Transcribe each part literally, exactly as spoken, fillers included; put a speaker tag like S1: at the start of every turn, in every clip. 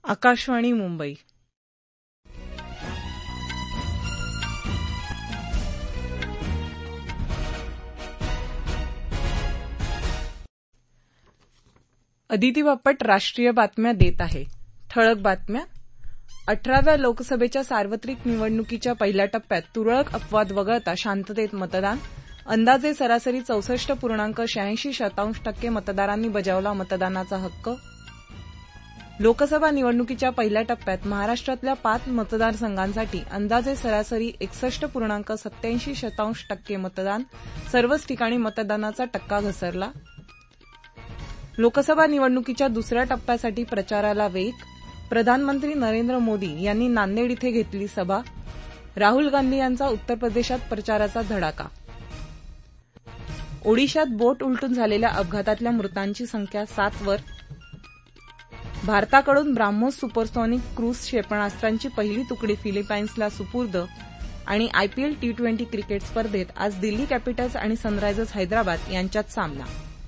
S1: आकाशवाणी मुंबई. अदिती बापट राष्ट्रीय बातम्या देत आहे. ठळक बातम्या. अठराव्या लोकसभेच्या सार्वत्रिक निवडणुकीच्या पहिल्या टप्प्यात तुरळक अपवाद वगळता शांततेत मतदान. अंदाजे सरासरी चौसष्ट पूर्णांक शहाऐंशी शतांश टक्के मतदारांनी बजावला मतदानाचा हक्क. लोकसभा निवडणुकीच्या पहिल्या टप्प्यात महाराष्ट्रातल्या पाच मतदारसंघांसाठी अंदाजे सरासरी एकसष्ट पूर्णांक सत्याऐंशी शतांश टक्के मतदान. सर्वच ठिकाणी मतदानाचा टक्का घसरला. लोकसभा निवडणुकीच्या दुसऱ्या टप्प्यासाठी प्रचाराला वेग. प्रधानमंत्री नरेंद्र मोदी यांनी नांदेड इथे घेतली सभा. राहुल गांधी यांचा उत्तर प्रदेशात प्रचाराचा धडाका. ओडिशात बोट उलटून झालेल्या अपघातातल्या मृतांची संख्या सात वर. भारताकडून ब्राह्मोस सुपरसॉनिक क्रूझ क्षेपणास्त्रांची पहिली तुकडी फिलिपाईन्सला सुपूर्द. आणि आयपीएल टी ट्वेंटी क्रिकेट स्पर्धेत आज दिल्ली कॅपिटल्स आणि सनरायझर्स हैदराबाद यांच्यात सामना.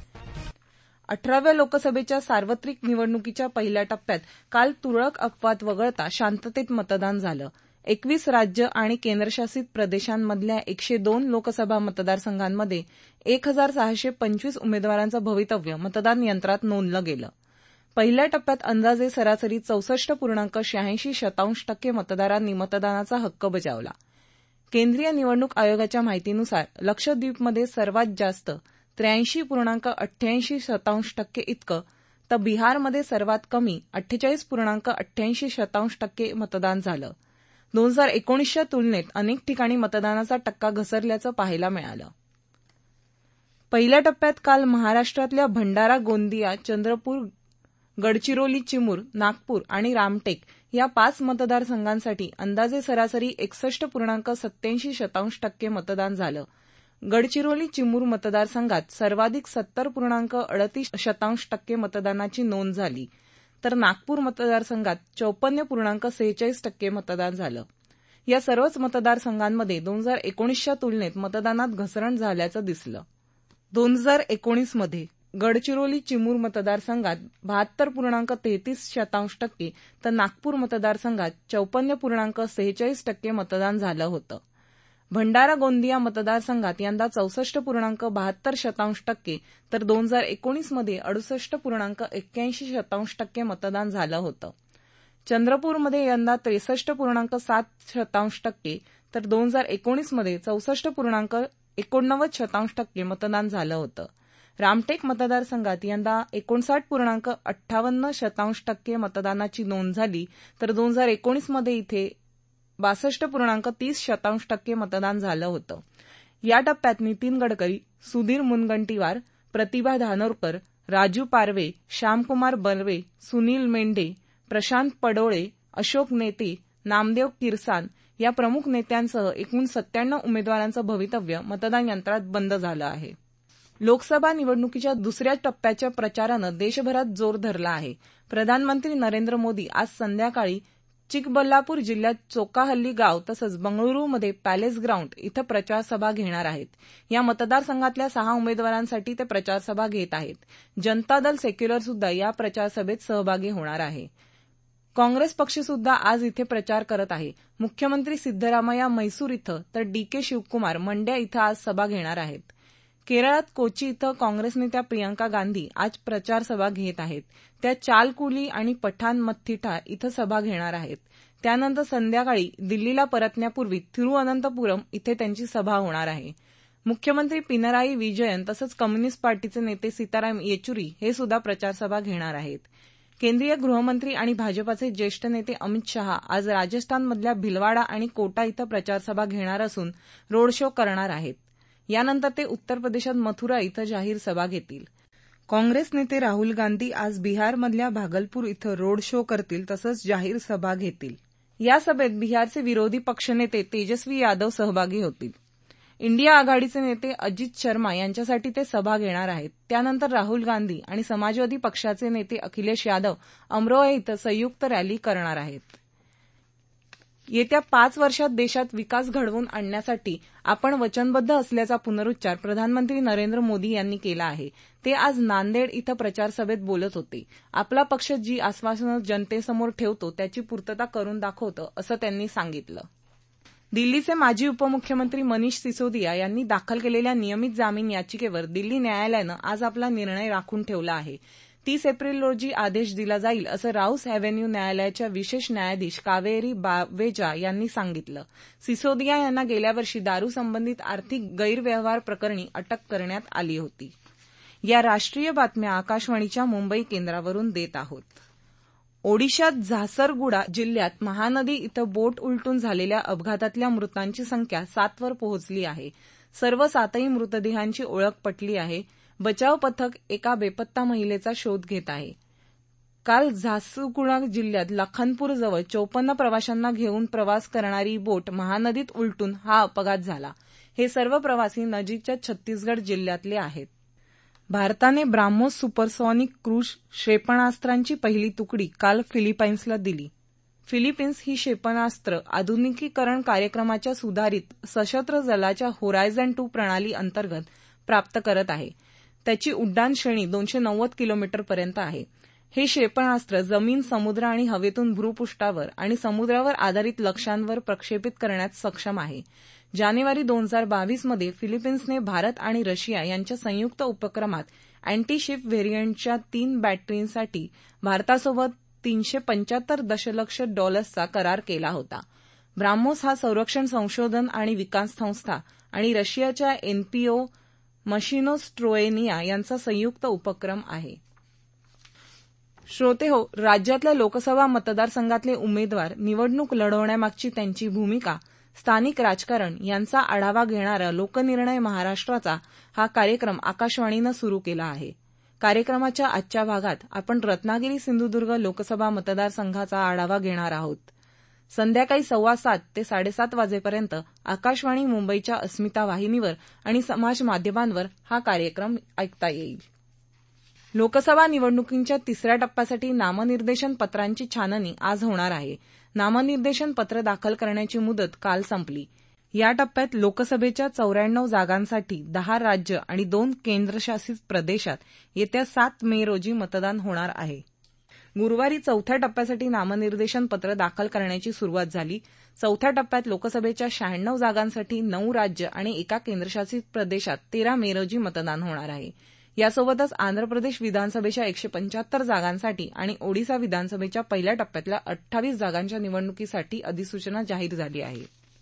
S1: अठराव्या लोकसभेच्या सार्वत्रिक निवडणुकीच्या पहिल्या टप्प्यात काल तुरळक अपवाद वगळता शांततेत मतदान झालं. एकवीस राज्य आणि केंद्रशासित प्रदेशांमधल्या एकशे दोन लोकसभा मतदारसंघांमध्ये एक हजार सहाशे पंचवीस उमेदवारांचं भवितव्य मतदान यंत्रात नोंदलं गेलं. पहिल्या टप्प्यात अंदाजे सरासरी चौसष्ट पूर्णांक शहाऐंशी शतांश टक्के मतदारांनी मतदानाचा हक्क बजावला. केंद्रीय निवडणूक आयोगाच्या माहितीनुसार लक्षद्वीपमध्ये सर्वात जास्त त्र्याऐंशी पूर्णांक अठ्ठ्याऐंशी शतांश टक्के इतकं, तर बिहारमध्ये सर्वात कमी अठ्ठेचाळीस पूर्णांक अठ्ठ्याऐंशी शतांश टक्के मतदान झालं. दोन हजार एकोणीसच्या तुलनेत अनेक ठिकाणी मतदानाचा टक्का घसरल्याचं पाहायला मिळालं. पहिल्या टप्प्यात काल महाराष्ट्रातल्या भंडारा, गोंदिया, चंद्रपूर, गडचिरोली, चिमूर, नागपूर आणि रामटेक या पाच मतदारसंघांसाठी अंदाजे सरासरी एकसष्ट पूर्णांक सत्याऐंशी शतांश टक्के मतदान झालं. गडचिरोली चिमूर मतदारसंघात सर्वाधिक सत्तर पूर्णांक अडतीस शतांश टक्के मतदानाची नोंद झाली, तर नागपूर मतदारसंघात चौपन्न पूर्णांक सेहेचाळीस टक्के मतदान झालं. या सर्वच मतदारसंघांमध्ये दोन हजार एकोणीसच्या तुलनेत मतदानात घसरण झाल्याचं दिसलं. दोन हजार एकोणीसमध्ये गडचिरोली चिमूर मतदारसंघात बहात्तर पूर्णांक तेहतीस शतांश टक्के तर नागपूर मतदारसंघात चौपन्न पूर्णांक सेहेचाळीस टक्के मतदान झालं होतं. भंडारा गोंदिया मतदारसंघात यंदा चौसष्ट पूर्णांक बहात्तर शतांश टक्के तर दोन हजार एकोणीसमध्ये अडुसष्ट पूर्णांक एक्क्याऐंशी शतांश टक्के मतदान झालं होतं. चंद्रपूरमध्ये यंदा त्रेसष्ट पूर्णांक सात शतांश टक्के तर दोन हजार एकोणीसमध्ये चौसष्ट पूर्णांक एकोणनव्वद शतांश टक्के मतदान झालं होतं. रामटेक मतदारसंघात यंदा एकोणसाठ पूर्णांक अठ्ठावन्न शतांश टक्के मतदानाची नोंद झाली, तर दोन हजार एकोणीसमध्ये इथे बासष्ट पूर्णांक तीस शतांश टक्के मतदान झालं होतं. या टप्प्यात नितीन गडकरी, सुधीर मुनगंटीवार, प्रतिभा धानोरकर, राजू पारवे, श्यामकुमार बर्वे, सुनील मेंढे, प्रशांत पडोळे, अशोक नेते, नामदेव किरसान या प्रमुख नेत्यांसह एकूण सत्त्याण्णव उमेदवारांचं भवितव्य मतदान यंत्रात बंद झालं आहे. लोकसभा निवडणुकीच्या दुसऱ्या टप्प्याच्या प्रचारानं देशभरात जोर धरला आहे. प्रधानमंत्री नरेंद्र मोदी आज संध्याकाळी चिकबल्लापूर जिल्ह्यात चोकाहल्ली गाव तसंच बंगळुरूमध्ये पॅलेस ग्राउंड इथं प्रचारसभा घेणार आहेत. या मतदारसंघातल्या सहा उमेदवारांसाठी ते प्रचारसभा घेत आहेत. जनता दल सेक्युलर सुद्धा या प्रचारसभेत सहभागी होणार आहे. काँग्रेस पक्षसुद्धा आज इथे प्रचार करत आहे. मुख्यमंत्री सिद्धरामय्या म्हैसूर इथं तर डी के शिवकुमार मंड्या इथं आज सभा घेणार आहेत. केरळात कोची इथं काँग्रेस नेत्या प्रियंका गांधी आज प्रचारसभा घेत आहेत. त्या चालकुली आणि पठाणमथिट्टा इथं सभा घेणार आहेत. त्यानंतर संध्याकाळी दिल्लीला परतण्यापूर्वी थिरुअनंतपुरम इथे त्यांची सभा होणार आहे. मुख्यमंत्री पिनराई विजयन तसंच कम्युनिस्ट पार्टीचे नेते सीताराम येचुरी हे सुद्धा प्रचारसभा घेणार आहेत. केंद्रीय गृहमंत्री आणि भाजपाचे ज्येष्ठ नेते अमित शहा आज राजस्थानमधल्या भिलवाडा आणि कोटा इथं प्रचारसभा घेणार असून रोड शो करणार आहेत. यानंतर ते उत्तर प्रदेशात मथुरा इथं जाहीर सभा घेतील. काँग्रेस नेते राहुल गांधी आज बिहारमधल्या भागलपूर इथं रोड शो करतील तसंच जाहीर सभा घेतील. या सभेत बिहारचे विरोधी पक्षनेते तेजस्वी यादव सहभागी होतील. इंडिया आघाडीचे नेते अजित शर्मा यांच्यासाठी ते सभा घेणार आहेत. त्यानंतर राहुल गांधी आणि समाजवादी पक्षाचे नेते अखिलेश यादव अमरोहा इथं संयुक्त रॅली करणार आहेत. येत्या पाच वर्षात देशात विकास घडवून आणण्यासाठी आपण वचनबद्ध असल्याचा पुनरुच्चार प्रधानमंत्री नरेंद्र मोदी यांनी केला आहे. ते आज नांदेड इथं प्रचारसभेत बोलत होते. आपला पक्ष जी आश्वासनं जनतेसमोर ठेवतो त्याची पूर्तता करून दाखवतं, असं त्यांनी सांगितलं. दिल्लीचे माजी उपमुख्यमंत्री मनीष सिसोदिया यांनी दाखल केलेल्या नियमित जामीन याचिकेवर दिल्ली न्यायालयानं आज आपला निर्णय राखून ठेवला आहे. तीस एप्रिल रोजी आदेश दिला जाईल असं राऊस अॅव्हेन्यू न्यायालयाच्या विशेष न्यायाधीश कावेरी बावेजा यांनी सांगितलं. सिसोदिया यांना गेल्या वर्षी दारू संबंधित आर्थिक गैरव्यवहार प्रकरणी अटक करण्यात आली होती. या राष्ट्रीय बातम्या आकाशवाणीच्या मुंबई केंद्रावरून देत आहोत. ओडिशात झासरगुडा जिल्ह्यात महानदी इथं बोट उलटून झालेल्या अपघातातल्या मृतांची संख्या सातवर पोहोचली आहे. सर्व सातही मृतदेहांची ओळख पटली आहे. बचाव पथक एका बेपत्ता महिलेचा शोध घेत आहे. काल झासुगुडा जिल्ह्यात लखनपूरजवळ चौपन्न प्रवाशांना घेऊन प्रवास करणारी बोट महानदीत उलटून हा अपघात झाला. हे सर्व प्रवासी नजीकच्या छत्तीसगड जिल्ह्यातले आहेत. भारताने ब्राह्मोस सुपरसॉनिक क्रूझ क्षेपणास्त्रांची पहिली तुकडी काल फिलिपाईन्सला दिली. फिलिपाईन्स ही क्षेपणास्त्र आधुनिकीकरण कार्यक्रमाच्या सुधारित सशस्त्र दलाच्या होरायझन टू प्रणाली अंतर्गत प्राप्त करत आहे. त्याची उड्डाण श्रेणी दोनशे नव्वद किलोमीटरपर्यंत आहे. हे क्षेपणास्त्र जमीन, समुद्र आणि हवेतून भूपृष्ठावर आणि समुद्रावर आधारित लक्ष्यांवर प्रक्षेपित करण्यात सक्षम आहे. जानेवारी दोन हजार बावीस मध्ये फिलिपाईन्सने भारत आणि रशिया यांच्या संयुक्त उपक्रमात अँटीशिप व्हेरियंटच्या तीन बॅटरींसाठी भारतासोबत तीनशे पंच्याहत्तर दशलक्ष डॉलर्सचा करार केला होता. ब्राह्मोस हा संरक्षण संशोधन आणि विकास संस्था आणि रशियाच्या एनपीओ मशिनोस्ट्रोएनिया यांचा संयुक्त उपक्रम आहे. श्रोतेहो, राज्यातल्या लोकसभा मतदारसंघातले उमेदवार, निवडणूक लढवण्यामागची त्यांची भूमिका, स्थानिक राजकारण यांचा आढावा घेणारा लोकनिर्णय महाराष्ट्राचा हा कार्यक्रम आकाशवाणीनं सुरू केला आहे. कार्यक्रमाच्या आजच्या भागात आपण रत्नागिरी सिंधुदुर्ग लोकसभा मतदारसंघाचा आढावा घेणार आहोत. संध्याकाळी सव्वा सात ते साडेसात वाजेपर्यंत आकाशवाणी मुंबईच्या अस्मिता वाहिनीवर आणि समाज माध्यमांवर हा कार्यक्रम ऐकता येईल. लोकसभा निवडणुकींच्या तिसऱ्या टप्प्यासाठी नामनिर्देशन पत्रांची छाननी आज होणार आहे. नामनिर्देशन पत्र दाखल करण्याची मुदत काल संपली. या टप्प्यात लोकसभेच्या चौऱ्याण्णव जागांसाठी दहा राज्य आणि दोन केंद्रशासित प्रदेशात येत्या सात मे रोजी मतदान होणार आहे. गुरुवारी चौथ्या टप्प्यासाठी नामनिर्देशन पत्र दाखल करण्याची सुरुवात झाली. चौथ्या टप्प्यात लोकसभेच्या शहाण्णव जागांसाठी नऊ राज्य आणि एका केंद्रशासित प्रदेशात तेरा मे रोजी मतदान होणार आहे. यासोबतच आंध्र प्रदेश विधानसभेच्या एकशे पंच्याहत्तर जागांसाठी आणि ओडिशा विधानसभेच्या पहिल्या टप्प्यातल्या अठ्ठावीस जागांच्या निवडणुकीसाठी अधिसूचना जाहीर झाली आहे.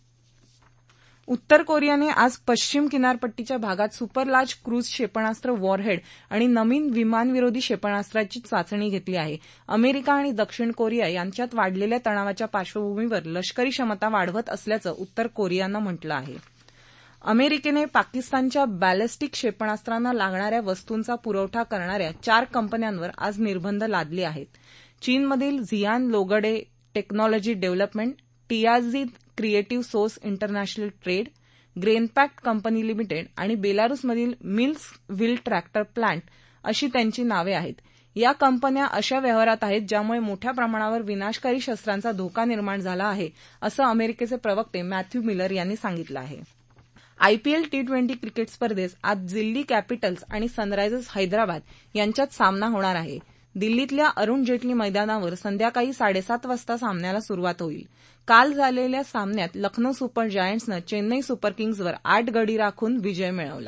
S1: उत्तर कोरियाने आज पश्चिम किनारपट्टीच्या भागात सुपरलार्ज क्रूझ क्षेपणास्त्र वॉरहेड आणि नवीन विमानविरोधी क्षेपणास्त्राची चाचणी घेतली आहे. अमेरिका आणि दक्षिण कोरिया यांच्यात वाढलेल्या तणावाच्या पार्श्वभूमीवर लष्करी क्षमता वाढवत असल्याचं उत्तर कोरियानं म्हटलं आहे. अमेरिकेने पाकिस्तानच्या बॅलिस्टिक क्षेपणास्त्रांना लागणाऱ्या वस्तूंचा पुरवठा करणाऱ्या चार कंपन्यांवर आज निर्बंध लादले आहेत. चीनमधील झियान लोगडे टेक्नॉलॉजी डेव्हलपमेंट, टियाझी क्रिएटिव्ह सोर्स इंटरनॅशनल ट्रेड, ग्रेनपॅक्ट कंपनी लिमिटेड आणि बेलारूसमधील मिल्स व्हिल ट्रॅक्टर प्लांट अशी त्यांची नावे आहेत. या कंपन्या अशा व्यवहारात आहेत ज्यामुळे मोठ्या प्रमाणावर विनाशकारी शस्त्रांचा धोका निर्माण झाला आहे, असं अमेरिकेचे प्रवक्ते मॅथ्यू मिलर यांनी सांगितलं आहे. आयपीएल टी ट्वेंटी क्रिकेट स्पर्धेत आज दिल्ली कॅपिटल्स आणि सनरायझर्स हैदराबाद यांच्यात सामना होणार आहे. दिल्लीतल्या अरुण जेटली मैदानावर संध्याकाळी साडेसात वाजता सामन्याला सुरुवात होईल. काल झालेल्या सामन्यात लखनौ सुपर जायंट्सनं चेन्नई सुपर किंग्जवर आठ गडी राखून विजय मिळवला.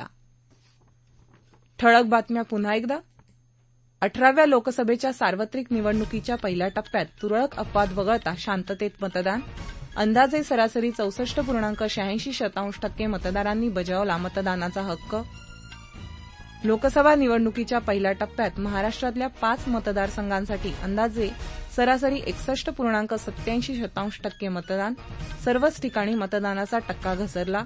S1: ठळक बातम्या पुन्हा एकदा. अठराव्या लोकसभेच्या सार्वत्रिक निवडणुकीच्या पहिल्या टप्प्यात तुरळक अपवाद वगळता शांततेत मतदान. अंदाजे सरासरी चौसष्ट पूर्णांक शहाऐंशी शतांश टक्के मतदारांनी बजावला मतदानाचा हक्क. लोकसभा निवडणुकीच्या पहिल्या टप्प्यात महाराष्ट्रातल्या पाच मतदारसंघांसाठी अंदाजे सरासरी एकसष्ट पूर्णांक सत्याऐंशी शतांश टक्के मतदान. सर्वच ठिकाणी मतदानाचा टक्का घसरला.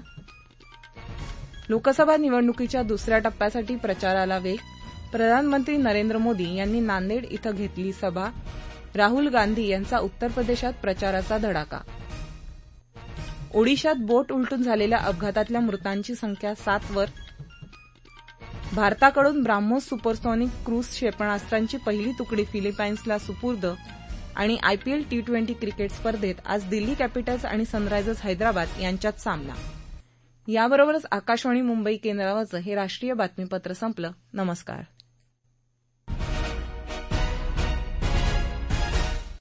S1: लोकसभा निवडणुकीच्या दुसऱ्या टप्प्यासाठी प्रचाराला वेग. प्रधानमंत्री नरेंद्र मोदी यांनी नांदेड इथं घेतली सभा. राहुल गांधी यांचा उत्तर प्रदेशात प्रचाराचा धडाका. ओडिशात बोट उलटून झालेल्या अपघातातल्या मृतांची संख्या सातवर. भारताकडून ब्राह्मोस सुपरसॉनिक क्रूझ क्षेपणास्त्रांची पहिली तुकडी फिलिपाईन्सला सुपूर्द. आणि आयपीएल टी ट्वेंटी क्रिकेट स्पर्धेत आज दिल्ली कॅपिटल्स आणि सनरायझर्स हैदराबाद यांच्यात सामना. याबरोबरच आकाशवाणी मुंबई केंद्रावरचं हे राष्ट्रीय बातमीपत्र संपलं. नमस्कार.